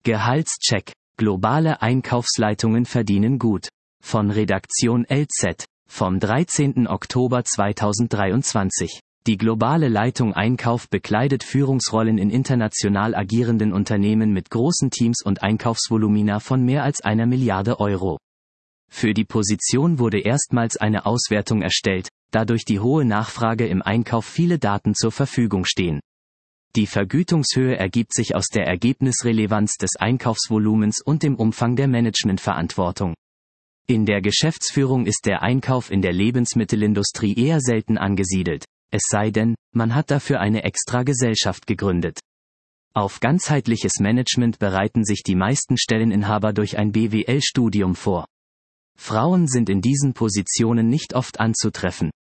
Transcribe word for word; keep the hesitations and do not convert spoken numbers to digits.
Gehaltscheck. Globale Einkaufsleitungen verdienen gut. Von Redaktion L Z, vom dreizehnten Oktober zweitausenddreiundzwanzig. Die globale Leitung Einkauf bekleidet Führungsrollen in international agierenden Unternehmen mit großen Teams und Einkaufsvolumina von mehr als einer Milliarde Euro. Für die Position wurde erstmals eine Auswertung erstellt, da durch die hohe Nachfrage im Einkauf viele Daten zur Verfügung stehen. Die Vergütungshöhe ergibt sich aus der Ergebnisrelevanz des Einkaufsvolumens und dem Umfang der Managementverantwortung. In der Geschäftsführung ist der Einkauf in der Lebensmittelindustrie eher selten angesiedelt, es sei denn, man hat dafür eine extra Gesellschaft gegründet. Auf ganzheitliches Management bereiten sich die meisten Stelleninhaber durch ein B W L-Studium vor. Frauen sind in diesen Positionen nicht oft anzutreffen,